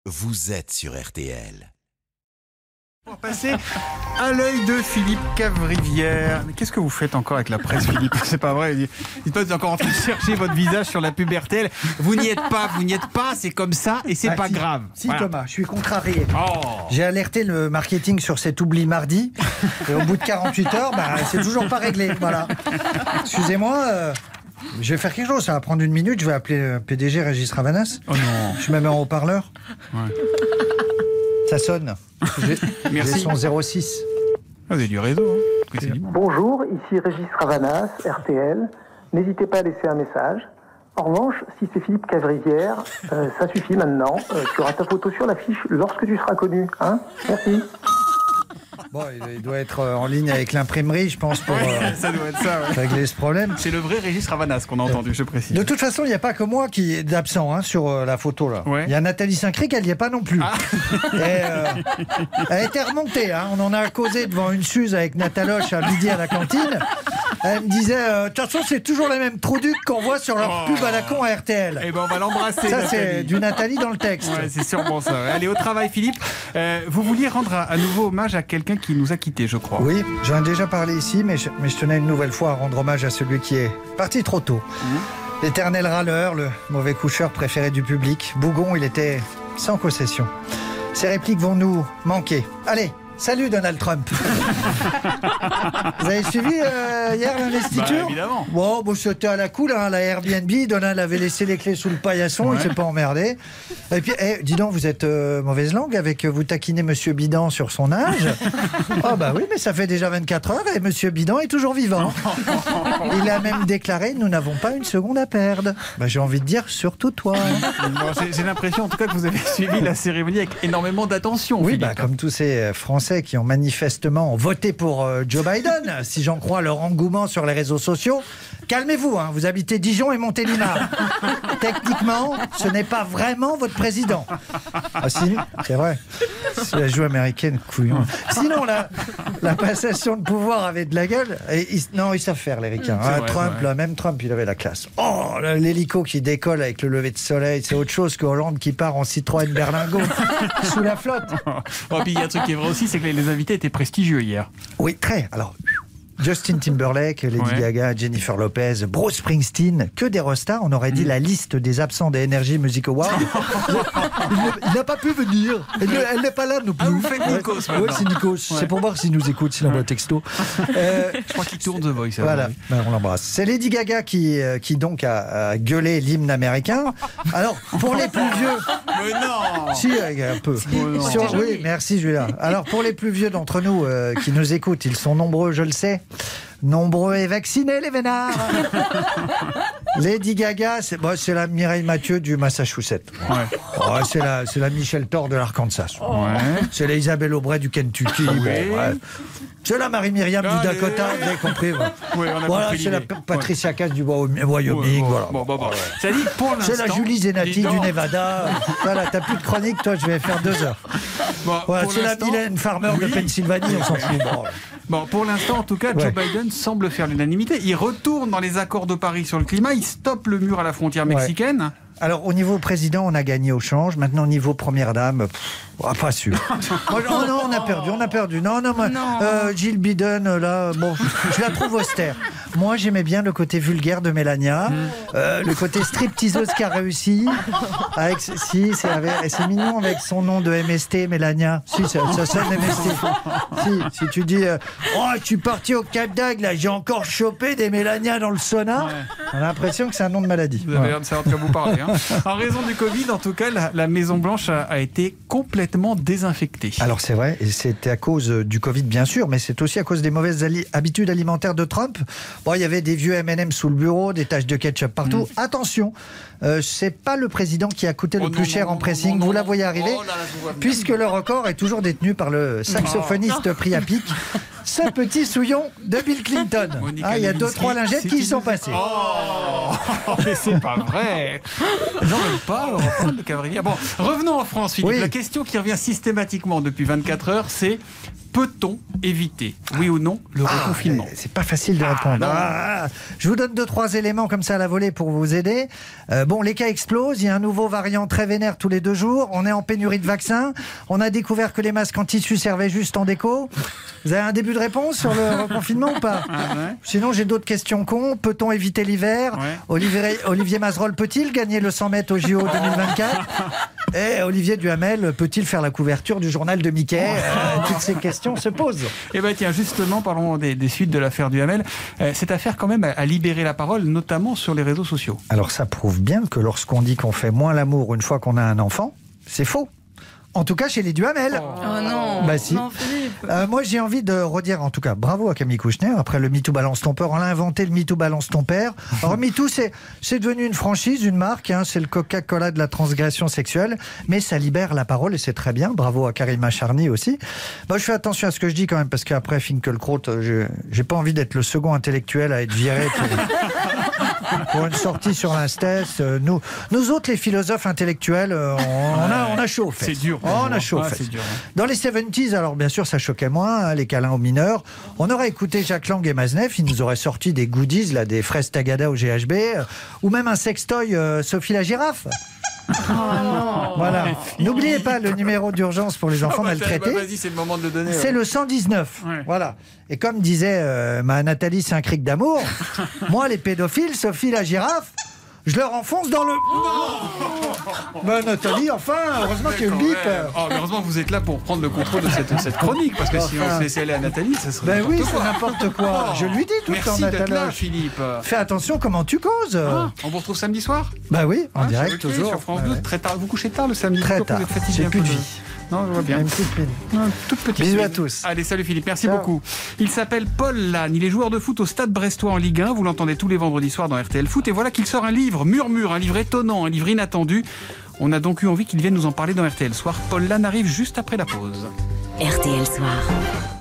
vous êtes sur RTL. On va passer à l'œil de Philippe Cavrivière. Mais qu'est-ce que vous faites encore avec la presse, Philippe? C'est pas vrai. Dites pas que vous êtes encore en train de chercher votre visage sur la pub RTL. Vous n'y êtes pas, c'est comme ça et c'est pas si, grave. Si voilà. Thomas, je suis contrarié. Oh. J'ai alerté le marketing sur cet oubli mardi et au bout de 48 heures, c'est toujours pas réglé. Voilà. Excusez-moi, je vais faire quelque chose, ça va prendre une minute, je vais appeler le PDG Régis Ravanas. Oh non. Je me mets en haut-parleur. Ouais. Ça sonne. Merci. J'ai son 06. Vous avez du réseau. Hein. Bonjour, ici Régis Ravanas, RTL. N'hésitez pas à laisser un message. En revanche, si c'est Philippe Cavrivière, ça suffit maintenant. Tu auras ta photo sur l'affiche lorsque tu seras connu. Hein, merci. Bon, il doit être en ligne avec l'imprimerie, je pense, pour Ça doit être ça, ouais. régler ce problème. C'est le vrai Régis Ravanas qu'on a entendu, je précise. De toute façon, il n'y a pas que moi qui est absent sur la photo là. Ouais. Il y a Nathalie Saint-Cric, elle n'y est pas non plus. Elle était remontée. On en a causé devant une Suze avec Nataloche à midi à la cantine. Elle me disait, de toute façon, c'est toujours les mêmes trouducs qu'on voit sur leur pub à la con à RTL. Eh ben, on va l'embrasser. Ça, Nathalie. c'est du Nathalie dans le texte. Ouais, c'est sûrement ça. Allez, au travail, Philippe. Vous vouliez rendre à nouveau hommage à quelqu'un qui nous a quittés, je crois. Oui, j'en ai déjà parlé ici, mais je tenais une nouvelle fois à rendre hommage à celui qui est parti trop tôt. L'éternel râleur, le mauvais coucheur préféré du public. Bougon, il était sans concession. Ces répliques vont nous manquer. Allez, salut Donald Trump. Vous avez suivi hier l'investiture? Évidemment. Bon, c'était à la cool, la Airbnb. Donald avait laissé les clés sous le paillasson, il s'est pas emmerdé. Et puis, dis donc, vous êtes mauvaise langue avec vous taquinez Monsieur Bidan sur son âge. Oh bah oui, mais ça fait déjà 24 heures et Monsieur Bidan est toujours vivant. Il a même déclaré, nous n'avons pas une seconde à perdre. Bah, j'ai envie de dire, surtout toi. Bon, j'ai l'impression en tout cas que vous avez suivi la cérémonie avec énormément d'attention. Oui, Philippe. comme tous ces Français qui ont manifestement voté pour Joe Biden, si j'en crois leur engouement sur les réseaux sociaux. Calmez-vous, vous habitez Dijon et Montélimar. Techniquement, ce n'est pas vraiment votre président. Ah si, c'est vrai. C'est la joue américaine, couillon. Sinon, la passation de pouvoir avait de la gueule. Et ils savent faire, les ricains. Vrai, Trump, ouais. Même Trump, il avait la classe. Oh, l'hélico qui décolle avec le lever de soleil, c'est autre chose que Hollande qui part en Citroën Berlingot sous la flotte. Oh, puis il y a un truc qui est vrai aussi, c'est que les invités étaient prestigieux hier. Oui, très. Alors, Justin Timberlake, Lady Gaga, Jennifer Lopez, Bruce Springsteen, que des restars. On aurait dit la liste des absents des Energy Music Awards. Il n'a pas pu venir. Elle n'est pas là non plus. Vous faites Nikos maintenant. Oui, c'est Nikos. C'est pour voir s'il nous écoute, s'il envoie un texto. Je crois qu'il tourne The Voice. Voilà, on l'embrasse. C'est Lady Gaga qui donc a gueulé l'hymne américain. Alors, pour les plus vieux... Mais non. Si, un peu. Oui, merci Julien. Alors, pour les plus vieux d'entre nous qui nous écoutent, ils sont nombreux, je le sais. Nombreux et vaccinés, les vénards. Lady Gaga, c'est la Mireille Mathieu du Massachusetts. Ouais. Oh, c'est la Michel Thor de l'Arkansas. Ouais. C'est la Isabelle Aubray du Kentucky. Bon, ouais. C'est la Marie-Myriam du Dakota, vous avez compris. Oui, on a voilà, compris c'est la l'idée. Patricia Cass du Wyoming. Voilà. Bon. Ça dit, pour l'instant, C'est la Julie Zenati dis donc. du Nevada. Voilà, t'as plus de chronique, toi, je vais faire 2 heures. Bon, Voilà, pour c'est la l'instant- Mylène Farmer de Pennsylvanie, on s'en fout. Bon, pour l'instant, en tout cas, Joe Biden semble faire l'unanimité. Il retourne dans les accords de Paris sur le climat, il stoppe le mur à la frontière mexicaine. Alors, au niveau président, on a gagné au change. Maintenant, au niveau première dame, pas sûr. Non, on a perdu. Non, Jill Biden, là, bon, je la trouve austère. Moi, j'aimais bien le côté vulgaire de Mélania, le côté stripteaseuse qui a réussi. C'est mignon avec son nom de MST, Mélania. Si, ça sonne MST. Si tu dis, je suis parti au Cap d'Agde, là, j'ai encore chopé des Mélania dans le sauna. On a l'impression que c'est un nom de maladie. Vous avez l'air de savoir de quoi vous parlez. En raison du Covid, en tout cas, la Maison-Blanche a été complètement désinfectée. Alors c'est vrai, et c'est à cause du Covid bien sûr, mais c'est aussi à cause des mauvaises habitudes alimentaires de Trump. Bon, il y avait des vieux M&M sous le bureau, des taches de ketchup partout. Attention, c'est pas le président qui a coûté le plus cher en pressing, vous la voyez arriver, puisque le record est toujours détenu par le saxophoniste pris à pic. Ce petit souillon de Bill Clinton. Il y a 2-3 lingettes qui y sont passées. Mais c'est pas vrai. J'en veux pas, de Cavrivière. Bon, revenons en France, Philippe. Oui. La question qui revient systématiquement depuis 24 heures, c'est Peut-on éviter, oui ou non, le reconfinement? C'est pas facile de répondre. Je vous donne 2-3 éléments comme ça à la volée pour vous aider. Les cas explosent. Il y a un nouveau variant très vénère tous les 2 jours. On est en pénurie de vaccins. On a découvert que les masques en tissu servaient juste en déco. Vous avez un début de réponse sur le reconfinement ou pas? Sinon, j'ai d'autres questions cons. Peut-on éviter l'hiver? Olivier Mazerolle peut-il gagner le 100 mètres au JO 2024? Et Olivier Duhamel peut-il faire la couverture du journal de Mickey? Toutes ces questions se posent. Eh bien tiens, justement, parlons des suites de l'affaire Duhamel. Cette affaire quand même a libéré la parole, notamment sur les réseaux sociaux. Alors ça prouve bien que lorsqu'on dit qu'on fait moins l'amour une fois qu'on a un enfant, c'est faux. En tout cas chez les Duhamel. Oh non, bah si. Non Philippe. Moi j'ai envie de redire, en tout cas, bravo à Camille Kouchner. Après le MeToo Balance ton père, on a inventé le MeToo Balance ton père. Alors MeToo c'est devenu une franchise, une marque, c'est le Coca-Cola de la transgression sexuelle, mais ça libère la parole et c'est très bien. Bravo à Karima Charny aussi. Moi je fais attention à ce que je dis quand même, parce qu'après Finkielkraut, j'ai pas envie d'être le second intellectuel à être viré pour une sortie sur l'Instès. Nous autres les philosophes intellectuels, on a chaud. C'est dur. On a chaud. C'est dur. Dans les 70s, alors bien sûr ça choquait moins, les câlins aux mineurs. On aurait écouté Jacques Lang et Maznev, ils nous auraient sorti des goodies, là, des fraises Tagada au GHB, ou même un sextoy Sophie la girafe. Non. Voilà. N'oubliez pas le numéro d'urgence pour les enfants maltraités. Vas-y, c'est le moment de le donner. C'est le 119. Ouais. Voilà. Et comme disait ma Nathalie Saint-Cric d'amour, moi les pédophiles, Sophie la girafe, je leur enfonce dans le... Ben Nathalie, enfin, heureusement qu'il y a une bip. Heureusement que vous êtes là pour prendre le contrôle de cette chronique, parce que si on se laissait aller à Nathalie, ça serait Ben oui, n'importe c'est quoi. n'importe quoi. Je lui dis tout le temps, Merci d'être là, Nathalie. Philippe. Fais attention comment tu causes. On vous retrouve samedi soir? Bah oui, en direct sur toujours. Sur France 2, Ouais. très tard. Vous couchez tard le samedi? Très Toujours que tard. vous êtes fatigué J'ai un plus peu de de- vie. Non, je vois bien. Même petite mine. Toute petite. Bisous à mine. tous. Allez, salut Philippe, merci Ciao. beaucoup. Il s'appelle Paul Lannes, il est joueur de foot au Stade Brestois en Ligue 1, vous l'entendez tous les vendredis soirs dans RTL Foot, et voilà qu'il sort un livre, Murmure, un livre étonnant, un livre inattendu. On a donc eu envie qu'il vienne nous en parler dans RTL Soir. Paul Lannes arrive juste après la pause. RTL Soir.